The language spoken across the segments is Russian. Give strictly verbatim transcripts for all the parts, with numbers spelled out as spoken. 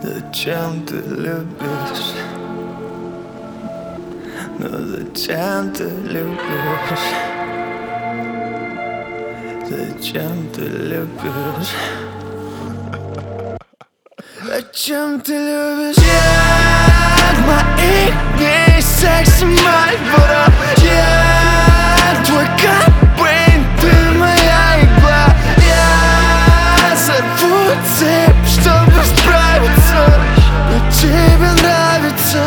Зачем ты любишь? Ну зачем ты любишь? Зачем ты любишь? Зачем ты любишь? Я моих дней секс Мальборо. Я твой Кобейн, ты моя игла. Я сорву цепь, чтобы справиться, но тебе нравится.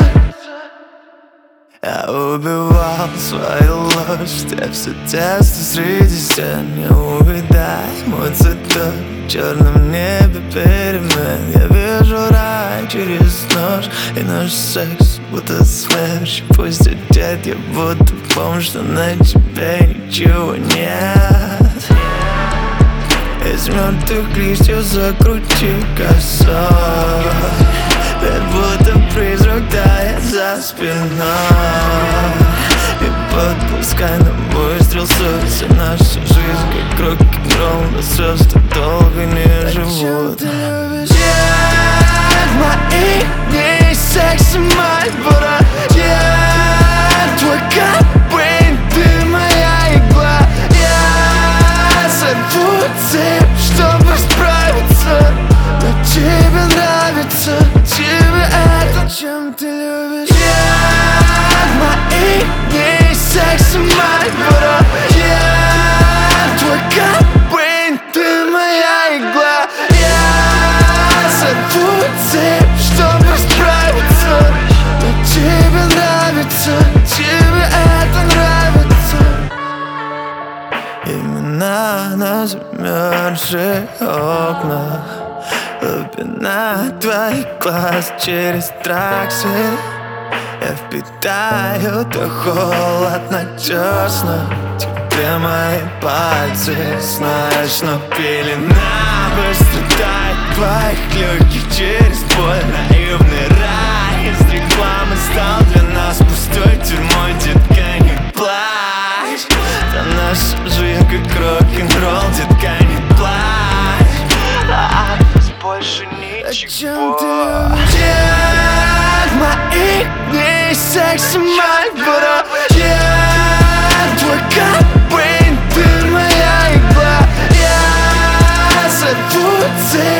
Я убивал свою ложь, я все тесто среди стен. Не увидай мой цветок в черном небе перемен. Я вижу рай через нож, и наш секс будто смерч. Пусть одет я будто помню, что на тебе ничего нет. Из мертвых листьев закрути косой, ведь будто призрак тает за спиной. И подпускай нам выстрел сердца. Наша жизнь как рок-н-ролл, но звезды долго не живут. Зачем ты любишь? Я моих дней секс Мальборо. Я твой Кобейн, ты моя игла. Я сорву цепь, чтобы справиться, но тебе нравится. Тебе это. Зачем ты любишь? Я моих дней секс Мальборо. Я твой Кобейн, ты моя игла. Я сорву цепь, чтобы справиться, но тебе нравится. Тебе это нравится. Имена на замерзших окнах, глубина твоих глаз через траксы. Я впитаю то холодно тесно. Тебе мои пальцы, знаешь, но пелена быстро тает в твоих легких через боль. Наивный рай из рекламы стал для нас пустой тюрьмой. Детка, не плачь, за нашу жизнь как рок-н-ролл. Детка, не плачь, а от нас больше ничего. Зачем ты любишь? Я моих дней секс Мальборо. Я твой Кобейн, ты моя игла. Я сорву цепь,